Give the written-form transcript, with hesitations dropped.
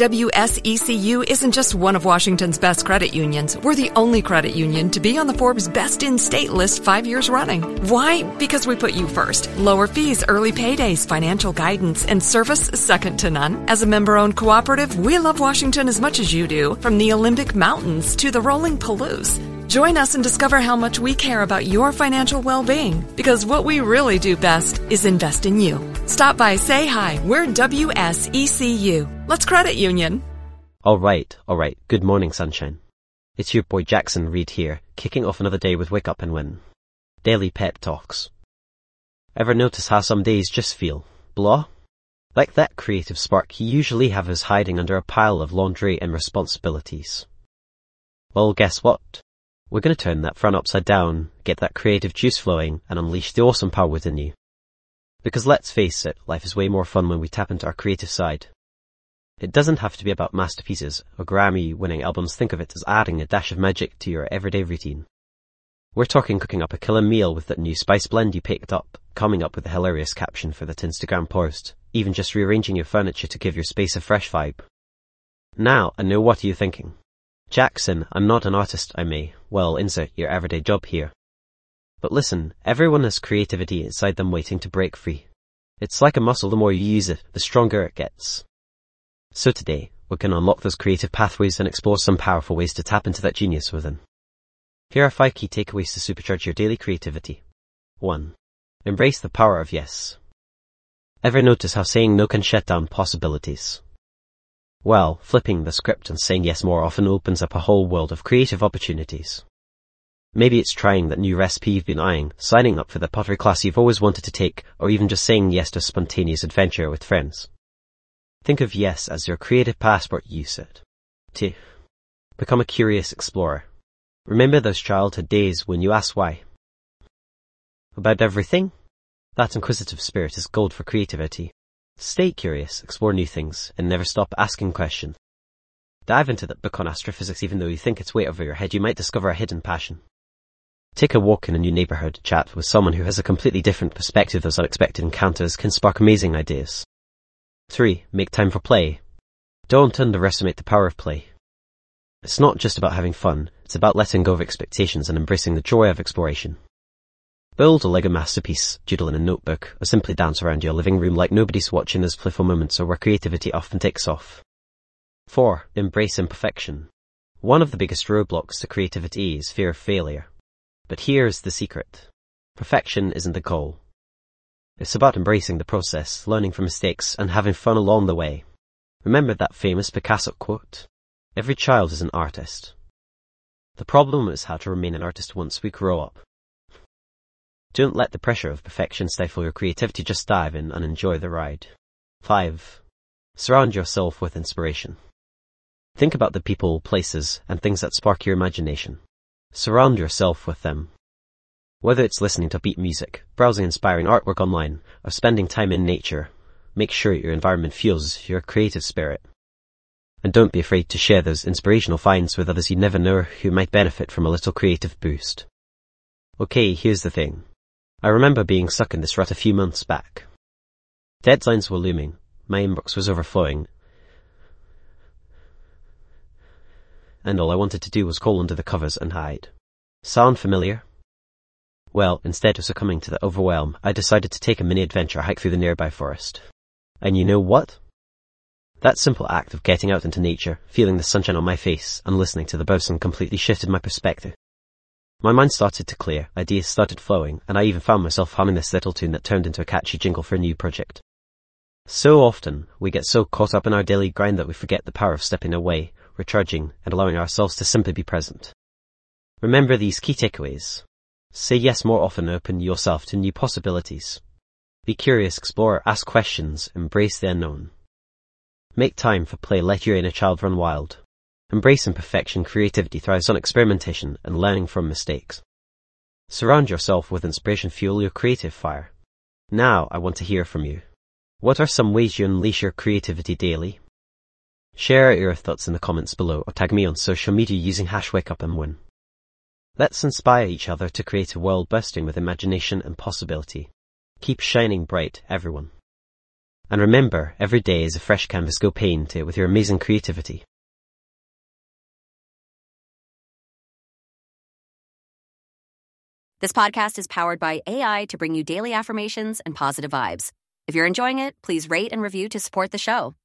WSECU isn't just one of Washington's best credit unions. We're the only credit union to be on the Forbes Best in State list 5 years running. Why? Because we put you first. Lower fees, early paydays, financial guidance, and service second to none. As a member-owned cooperative, we love Washington as much as you do, from the Olympic Mountains to the rolling Palouse. Join us and discover how much we care about your financial well-being, because what we really do best is invest in you. Stop by, say hi. We're WSECU. Let's credit union. All right. Good morning, sunshine. It's your boy Jackson Reed here, kicking off another day with Wake Up and Win. Daily pep talks. Ever notice how some days just feel blah? Like that creative spark you usually have is hiding under a pile of laundry and responsibilities. Well, guess what? We're going to turn that front upside down, get that creative juice flowing, and unleash the awesome power within you. Because let's face it, life is way more fun when we tap into our creative side. It doesn't have to be about masterpieces or Grammy-winning albums. Think of it as adding a dash of magic to your everyday routine. We're talking cooking up a killer meal with that new spice blend you picked up, coming up with a hilarious caption for that Instagram post, even just rearranging your furniture to give your space a fresh vibe. Now, I know what you're thinking. Jackson, I'm not an artist, insert your everyday job here. But listen, everyone has creativity inside them waiting to break free. It's like a muscle, the more you use it, the stronger it gets. So today, we're going to unlock those creative pathways and explore some powerful ways to tap into that genius within. Here are 5 key takeaways to supercharge your daily creativity. 1. Embrace the power of yes. Ever notice how saying no can shut down possibilities? Well, flipping the script and saying yes more often opens up a whole world of creative opportunities. Maybe it's trying that new recipe you've been eyeing, signing up for the pottery class you've always wanted to take, or even just saying yes to a spontaneous adventure with friends. Think of yes as your creative passport, use it. 2. Become a curious explorer. Remember those childhood days when you asked why? About everything? That inquisitive spirit is gold for creativity. Stay curious, explore new things, and never stop asking questions. Dive into that book on astrophysics even though you think it's way over your head. You might discover a hidden passion. Take a walk in a new neighborhood, chat with someone who has a completely different perspective. Those unexpected encounters can spark amazing ideas. 3. Make time for play. Don't underestimate the power of play. It's not just about having fun, it's about letting go of expectations and embracing the joy of exploration. Build a Lego masterpiece, doodle in a notebook, or simply dance around your living room like nobody's watching. Those playful moments are where creativity often takes off. 4. Embrace imperfection. One of the biggest roadblocks to creativity is fear of failure. But here's the secret. Perfection isn't the goal. It's about embracing the process, learning from mistakes, and having fun along the way. Remember that famous Picasso quote? Every child is an artist. The problem is how to remain an artist once we grow up. Don't let the pressure of perfection stifle your creativity. Just dive in and enjoy the ride. 5. Surround yourself with inspiration. Think about the people, places, and things that spark your imagination. Surround yourself with them. Whether it's listening to beat music, browsing inspiring artwork online, or spending time in nature, make sure your environment fuels your creative spirit. And don't be afraid to share those inspirational finds with others. You never know who might benefit from a little creative boost. Okay, here's the thing. I remember being stuck in this rut a few months back. Deadlines were looming, my inbox was overflowing, and all I wanted to do was crawl under the covers and hide. Sound familiar? Well, instead of succumbing to the overwhelm, I decided to take a mini adventure hike through the nearby forest. And you know what? That simple act of getting out into nature, feeling the sunshine on my face, and listening to the birds completely shifted my perspective. My mind started to clear, ideas started flowing, and I even found myself humming this little tune that turned into a catchy jingle for a new project. So often, we get so caught up in our daily grind that we forget the power of stepping away, recharging, and allowing ourselves to simply be present. Remember these key takeaways. Say yes more often and open yourself to new possibilities. Be curious, explore, ask questions, embrace the unknown. Make time for play, let your inner child run wild. Embrace imperfection. Creativity thrives on experimentation and learning from mistakes. Surround yourself with inspiration. Fuel your creative fire. Now I want to hear from you. What are some ways you unleash your creativity daily? Share your thoughts in the comments below or tag me on social media using #WakeUpAndWin. Let's inspire each other to create a world bursting with imagination and possibility. Keep shining bright, everyone. And remember, every day is a fresh canvas. Go paint it with your amazing creativity. This podcast is powered by AI to bring you daily affirmations and positive vibes. If you're enjoying it, please rate and review to support the show.